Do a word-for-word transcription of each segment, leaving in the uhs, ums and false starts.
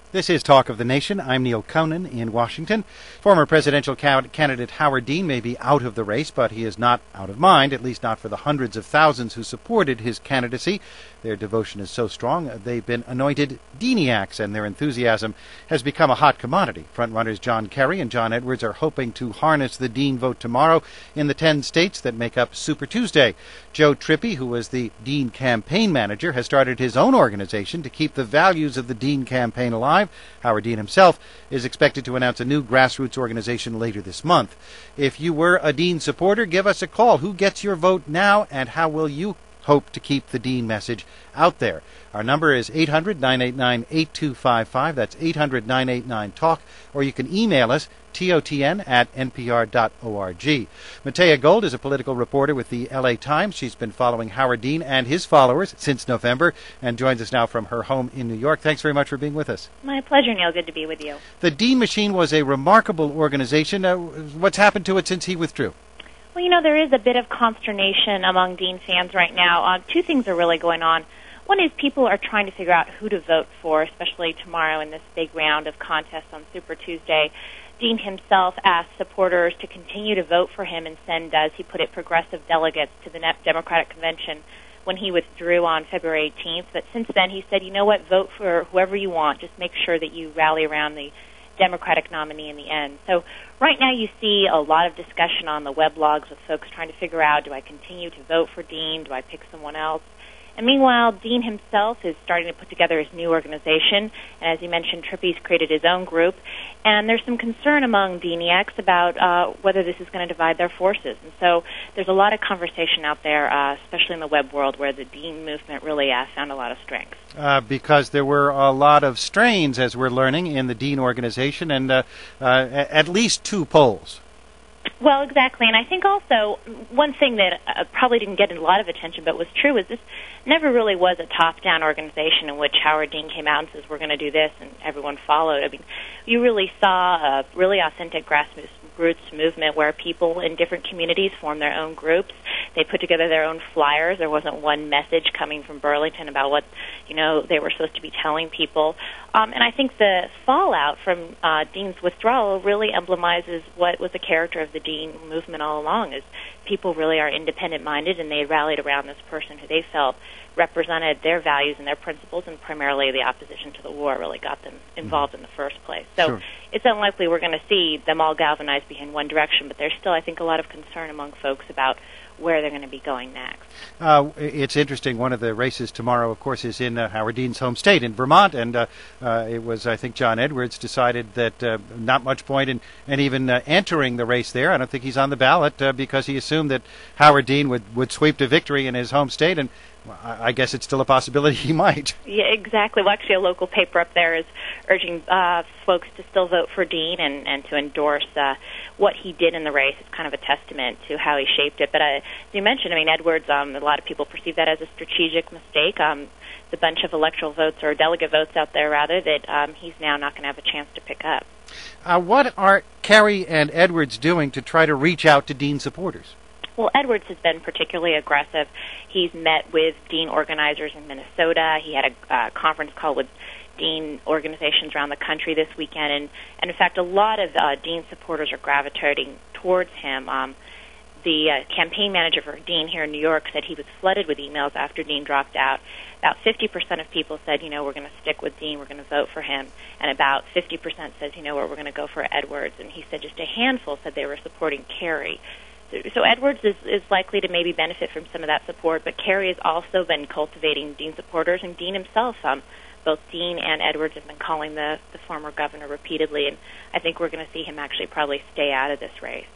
This is Talk of the Nation. I'm Neil Conan in Washington. Former presidential candidate Howard Dean may be out of the race, but he is not out of mind, at least not for the hundreds of thousands who supported his candidacy. Their devotion is so strong, they've been anointed Deaniacs, and their enthusiasm has become a hot commodity. Frontrunners John Kerry and John Edwards are hoping to harness the Dean vote tomorrow in the ten states that make up Super Tuesday. Joe Trippi, who was the Dean campaign manager, has started his own organization to keep the values of the Dean campaign alive. Howard Dean himself is expected to announce a new grassroots organization later this month. If you were a Dean supporter, give us a call. Who gets your vote now, and how will you hope to keep the Dean message out there? Our number is eight hundred, nine eight nine, eight two five five. That's eight hundred, nine eight nine, talk. Or you can email us, T O T N at N P R dot org. Matea Gold is a political reporter with the L A Times. She's been following Howard Dean and his followers since November and joins us now from her home in New York. Thanks very much for being with us. My pleasure, Neil. Good to be with you. The Dean Machine was a remarkable organization. Uh, what's happened to it since he withdrew? Well, you know, there is a bit of consternation among Dean fans right now. Uh, two things are really going on. One is people are trying to figure out who to vote for, especially tomorrow in this big round of contests on Super Tuesday. Dean himself asked supporters to continue to vote for him and send, as he put it, progressive delegates to the Democratic Convention when he withdrew on February eighteenth. But since then, he said, you know what, vote for whoever you want. Just make sure that you rally around the Democratic nominee in the end. So right now you see a lot of discussion on the weblogs with folks trying to figure out, do I continue to vote for Dean? Do I pick someone else? And meanwhile, Dean himself is starting to put together his new organization. And as you mentioned, Trippi's created his own group. And there's some concern among Deaniacs about uh, whether this is going to divide their forces. And so there's a lot of conversation out there, uh, especially in the web world, where the Dean movement really uh, found a lot of strength. Uh, because there were a lot of strains, as we're learning, in the Dean organization, and uh, uh, at least two polls. Well, exactly. And I think also one thing that uh, probably didn't get a lot of attention but was true is this never really was a top-down organization in which Howard Dean came out and says, we're going to do this, and everyone followed. I mean, you really saw a really authentic grassroots movement where people in different communities formed their own groups. They put together their own flyers. There wasn't one message coming from Burlington about what, you know, they were supposed to be telling people. Um, and I think the fallout from uh, Dean's withdrawal really emblemizes what was the character of the Dean movement all along, is people really are independent-minded, and they rallied around this person who they felt represented their values and their principles, and primarily the opposition to the war really got them involved mm-hmm. in the first place. So sure. It's unlikely we're going to see them all galvanized behind one direction, but there's still, I think, a lot of concern among folks about where they're going to be going next. Uh, it's interesting. One of the races tomorrow, of course, is in uh, Howard Dean's home state in Vermont, and uh, uh, it was, I think, John Edwards decided that uh, not much point in, in even uh, entering the race there. I don't think he's on the ballot uh, because he assumed that Howard Dean would, would sweep to victory in his home state, and I guess it's still a possibility he might. Yeah, exactly. Well, actually, a local paper up there is urging uh, folks to still vote for Dean and, and to endorse uh, what he did in the race. It's kind of a testament to how he shaped it. But uh, as you mentioned, I mean, Edwards, um, a lot of people perceive that as a strategic mistake. Um, the bunch of electoral votes, or delegate votes out there, rather, that um, he's now not going to have a chance to pick up. Uh, what are Kerry and Edwards doing to try to reach out to Dean supporters? Well, Edwards has been particularly aggressive. He's met with Dean organizers in Minnesota. He had a uh, conference call with Dean organizations around the country this weekend. And, and in fact, a lot of uh, Dean supporters are gravitating towards him. Um, the uh, campaign manager for Dean here in New York said he was flooded with emails after Dean dropped out. About fifty percent of people said, you know, we're going to stick with Dean, we're going to vote for him. And about fifty percent says, you know what, we're going to go for Edwards. And he said just a handful said they were supporting Kerry. So Edwards is, is likely to maybe benefit from some of that support, but Kerry has also been cultivating Dean supporters, and Dean himself, um, both Dean and Edwards have been calling the, the former governor repeatedly, and I think we're going to see him actually probably stay out of this race.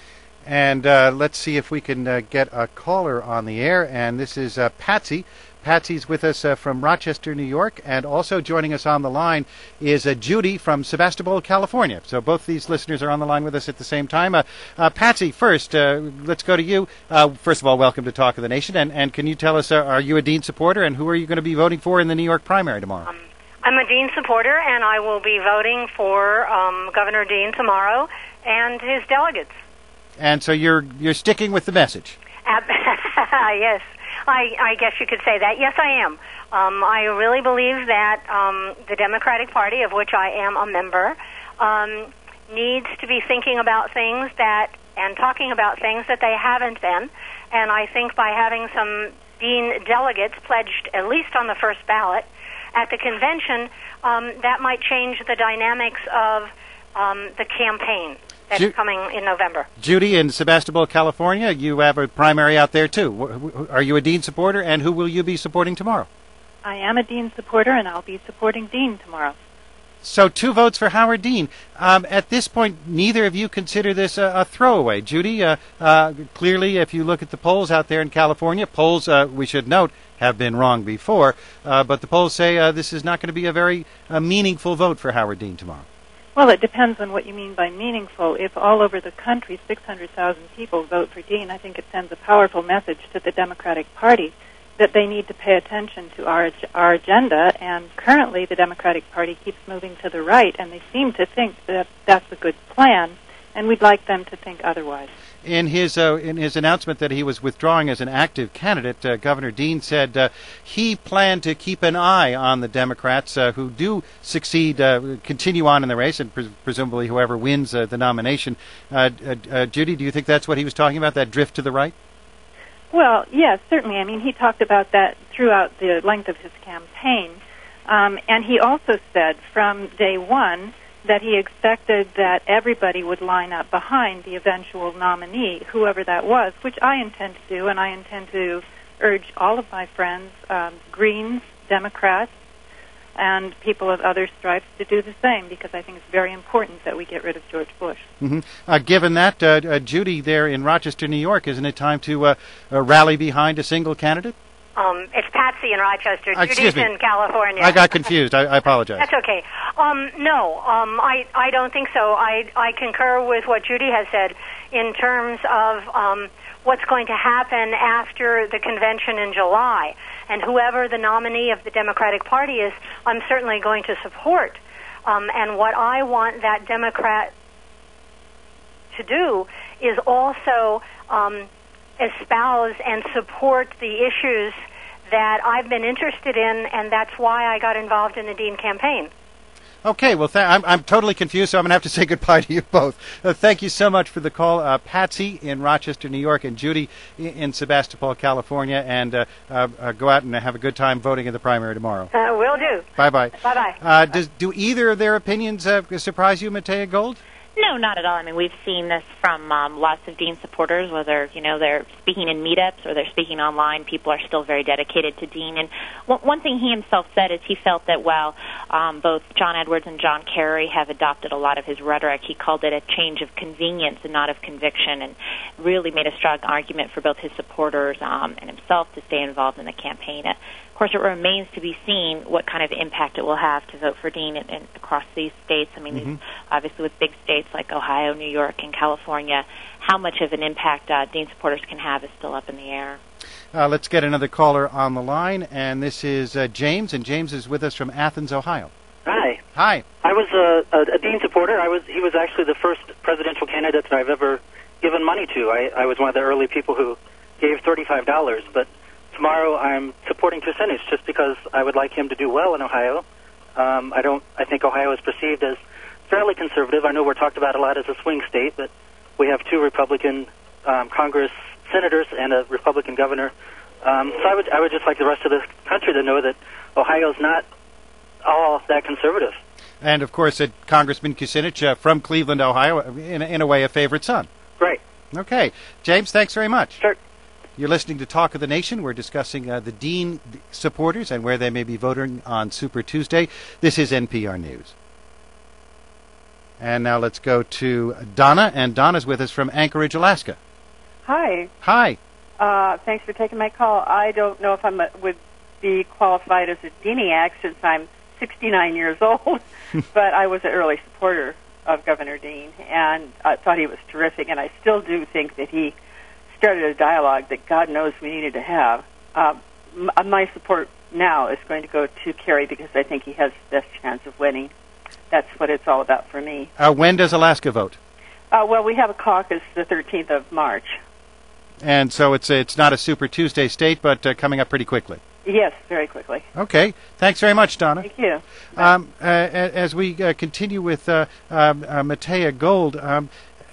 And uh, let's see if we can uh, get a caller on the air, and this is uh, Patsy. Patsy's with us uh, from Rochester, New York, and also joining us on the line is uh, Judy from Sebastopol, California. So both these listeners are on the line with us at the same time. Uh, uh, Patsy, first, uh, let's go to you. Uh, first of all, welcome to Talk of the Nation, and, and can you tell us, uh, are you a Dean supporter, and who are you going to be voting for in the New York primary tomorrow? Um, I'm a Dean supporter, and I will be voting for um, Governor Dean tomorrow and his delegates. And so you're you're sticking with the message? Ab- yes. I, I guess you could say that. Yes, I am. Um, I really believe that um, the Democratic Party, of which I am a member, um, needs to be thinking about things that and talking about things that they haven't been. And I think by having some Dean delegates pledged, at least on the first ballot, at the convention, um, that might change the dynamics of um, the campaign that's Ju- coming in November. Judy, in Sebastopol, California, you have a primary out there, too. Are you a Dean supporter, and who will you be supporting tomorrow? I am a Dean supporter, and I'll be supporting Dean tomorrow. So two votes for Howard Dean. Um, at this point, neither of you consider this a, a throwaway. Judy, uh, uh, clearly, if you look at the polls out there in California, polls, uh, we should note, have been wrong before, uh, but the polls say uh, this is not going to be a very uh, meaningful vote for Howard Dean tomorrow. Well, it depends on what you mean by meaningful. If all over the country six hundred thousand people vote for Dean, I think it sends a powerful message to the Democratic Party that they need to pay attention to our our agenda, and currently the Democratic Party keeps moving to the right, and they seem to think that that's a good plan, and we'd like them to think otherwise. In his uh, in his announcement that he was withdrawing as an active candidate, uh, Governor Dean said uh, he planned to keep an eye on the Democrats uh, who do succeed, uh, continue on in the race, and pre- presumably whoever wins uh, the nomination. Uh, uh, uh, Judy, do you think that's what he was talking about, that drift to the right? Well, yes, certainly. I mean, he talked about that throughout the length of his campaign. Um, and he also said from day one that he expected that everybody would line up behind the eventual nominee, whoever that was, which I intend to do, and I intend to urge all of my friends, um, Greens, Democrats, and people of other stripes to do the same, because I think it's very important that we get rid of George Bush. Mm-hmm. Uh, given that, uh, uh, Judy, there in Rochester, New York, isn't it time to uh, uh, rally behind a single candidate? Um, it's Patsy in Rochester. Uh, Judy's in California. I got confused. I, I apologize. That's okay. Um, no, um, I, I don't think so. I, I concur with what Judy has said in terms of um, what's going to happen after the convention in July. And whoever the nominee of the Democratic Party is, I'm certainly going to support. Um, and what I want that Democrat to do is also um, espouse and support the issues that I've been interested in, and that's why I got involved in the Dean campaign. Okay, well, th- I'm, I'm totally confused, so I'm going to have to say goodbye to you both. Uh, thank you so much for the call. Uh, Patsy in Rochester, New York, and Judy in, in Sebastopol, California. And uh, uh, uh, go out and have a good time voting in the primary tomorrow. Uh, will do. Bye-bye. Bye-bye. Uh, does, do either of their opinions uh, surprise you, Matea Gold? No, not at all. I mean, we've seen this from um, lots of Dean supporters, whether, you know, they're speaking in meetups or they're speaking online. People are still very dedicated to Dean. And one, one thing he himself said is he felt that while um, both John Edwards and John Kerry have adopted a lot of his rhetoric, he called it a change of convenience and not of conviction, and really made a strong argument for both his supporters um, and himself to stay involved in the campaign. Of course, it remains to be seen what kind of impact it will have to vote for Dean in, in, across these states. I mean, mm-hmm. these, obviously with big states like Ohio, New York, and California, how much of an impact uh, Dean supporters can have is still up in the air. Uh, let's get another caller on the line, and this is uh, James, and James is with us from Athens, Ohio. Hi. Hi. I was a, a, a Dean supporter. I was. He was actually the first presidential candidate that I've ever given money to. I, I was one of the early people who gave thirty-five dollars, but tomorrow I'm supporting Kucinich just because I would like him to do well in Ohio. Um, I don't. I think Ohio is perceived as fairly conservative. I know we're talked about a lot as a swing state, but we have two Republican um, Congress senators and a Republican governor. Um, so I would I would just like the rest of the country to know that Ohio's not all that conservative. And of course, uh, Congressman Kucinich uh, from Cleveland, Ohio, in, in a way a favorite son. Right. Okay. James, thanks very much. Sure. You're listening to Talk of the Nation. We're discussing uh, the Dean supporters and where they may be voting on Super Tuesday. This is N P R News. And now let's go to Donna, and Donna's with us from Anchorage, Alaska. Hi. Hi. Uh, thanks for taking my call. I don't know if I would be qualified as a Deaniac since I'm sixty-nine years old, but I was an early supporter of Governor Dean, and I thought he was terrific, and I still do think that he started a dialogue that God knows we needed to have. Uh, m- my support now is going to go to Kerry because I think he has the best chance of winning. That's what it's all about for me. Uh, when does Alaska vote? Uh, well, we have a caucus the thirteenth of March. And so it's it's not a Super Tuesday state, but uh, coming up pretty quickly. Yes, very quickly. Okay. Thanks very much, Donna. Thank you. Um, uh, as we uh, continue with uh, um, uh, Matea Gold, um,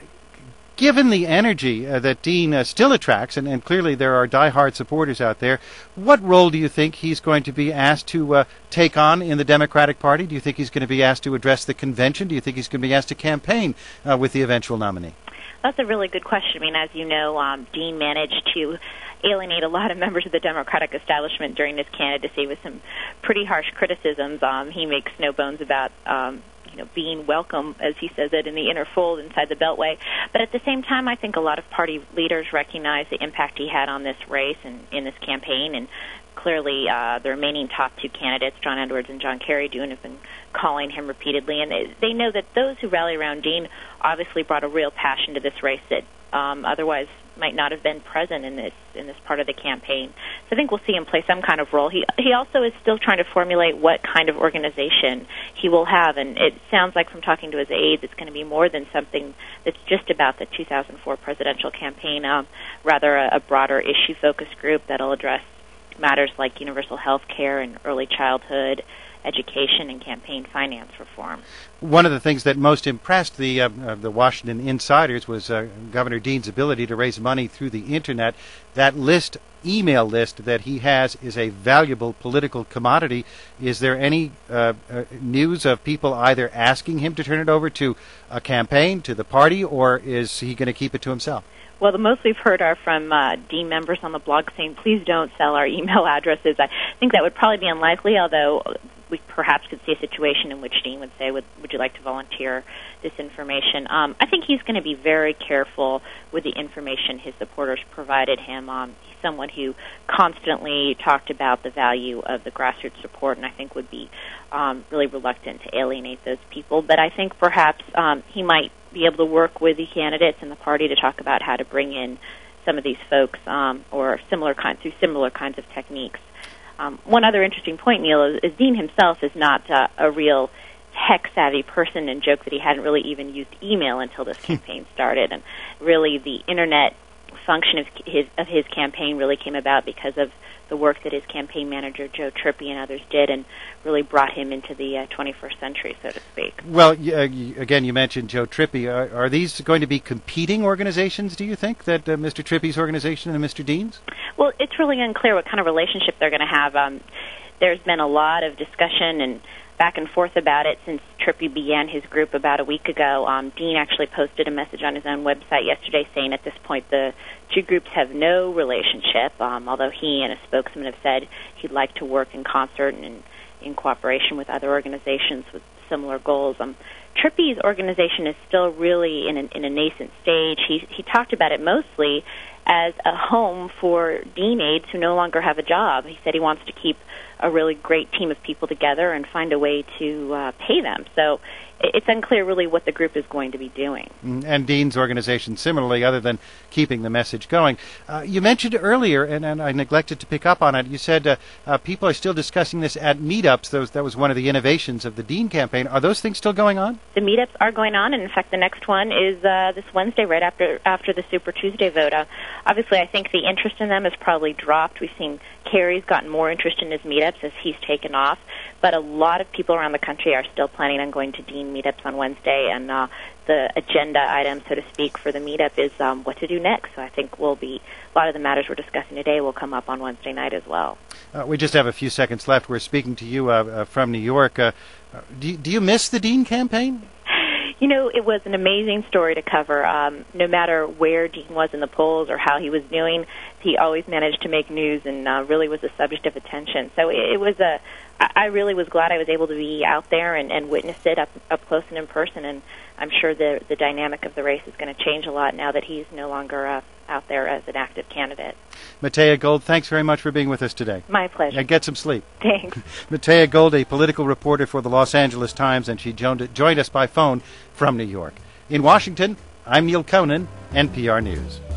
given the energy uh, that Dean uh, still attracts, and, and clearly there are diehard supporters out there, what role do you think he's going to be asked to uh, take on in the Democratic Party? Do you think he's going to be asked to address the convention? Do you think he's going to be asked to campaign uh, with the eventual nominee? That's a really good question. I mean, as you know, um, Dean managed to alienate a lot of members of the Democratic establishment during his candidacy with some pretty harsh criticisms. Um, he makes no bones about um, you know, being welcome, as he says it, in the inner fold inside the Beltway. But at the same time, I think a lot of party leaders recognize the impact he had on this race and in this campaign. And clearly, uh, the remaining top two candidates, John Edwards and John Kerry, do have been calling him repeatedly. And they, they know that those who rally around Dean obviously brought a real passion to this race that um, otherwise might not have been present in this in this part of the campaign. So I think we'll see him play some kind of role. He he also is still trying to formulate what kind of organization he will have, and it sounds like from talking to his aides, it's going to be more than something that's just about the two thousand four presidential campaign, um, rather a, a broader issue-focused group that'll address matters like universal health care and early childhood education and campaign finance reform. One of the things that most impressed the uh, uh, the Washington insiders was uh, Governor Dean's ability to raise money through the Internet. That list, email list that he has, is a valuable political commodity. Is there any uh, uh, news of people either asking him to turn it over to a campaign, to the party, or is he going to keep it to himself? Well, the most we've heard are from uh, Dean members on the blog saying, please don't sell our email addresses. I think that would probably be unlikely, although we perhaps could see a situation in which Dean would say, would, would you like to volunteer this information? Um, I think he's going to be very careful with the information his supporters provided him. Um, he's someone who constantly talked about the value of the grassroots support, and I think would be um, really reluctant to alienate those people. But I think perhaps um, he might be able to work with the candidates and the party to talk about how to bring in some of these folks um, or similar kinds through similar kinds of techniques. Um, one other interesting point, Neil, is, is Dean himself is not uh, a real tech-savvy person, and joked that he hadn't really even used email until this campaign started. And really, the Internet function of his, of his campaign really came about because of the work that his campaign manager, Joe Trippi, and others did, and really brought him into the uh, twenty-first century, so to speak. Well, uh, again, you mentioned Joe Trippi. Are, are these going to be competing organizations, do you think, that uh, Mister Trippi's organization and Mister Dean's? Well, it's really unclear what kind of relationship they're going to have. Um, there's been a lot of discussion and back and forth about it since Trippi began his group about a week ago. Um, Dean actually posted a message on his own website yesterday saying at this point the two groups have no relationship, um, although he and a spokesman have said he'd like to work in concert and in, in cooperation with other organizations with similar goals. Um, Trippi's organization is still really in, an, in a nascent stage. He, he talked about it mostly as a home for Dean aides who no longer have a job. He said he wants to keep a really great team of people together and find a way to uh, pay them. So it's unclear really what the group is going to be doing. And Dean's organization similarly, other than keeping the message going. Uh, you mentioned earlier, and, and I neglected to pick up on it, you said uh, uh, people are still discussing this at meetups. Those, that was one of the innovations of the Dean campaign. Are those things still going on? The meetups are going on, and in fact the next one is uh, this Wednesday right after after the Super Tuesday vote. Uh, obviously I think the interest in them has probably dropped. We've seen Kerry's gotten more interest in his meetups as he's taken off, but a lot of people around the country are still planning on going to Dean meetups on Wednesday, and uh, the agenda item, so to speak, for the meetup is um, what to do next. So I think we'll be a lot of the matters we're discussing today will come up on Wednesday night as well. Uh, we just have a few seconds left. We're speaking to you uh, uh, from New York. Uh, do, you, do you miss the Dean campaign? You know, it was an amazing story to cover. Um, no matter where Dean was in the polls or how he was doing, he always managed to make news and uh, really was a subject of attention. So it, it was a, I really was glad I was able to be out there and, and witness it up, up close and in person, and I'm sure the, the dynamic of the race is going to change a lot now that he's no longer uh, out there as an active candidate. Matea Gold, thanks very much for being with us today. My pleasure. And get some sleep. Thanks. Matea Gold, a political reporter for the Los Angeles Times, and she joined, joined us by phone from New York. In Washington, I'm Neil Conan, N P R News.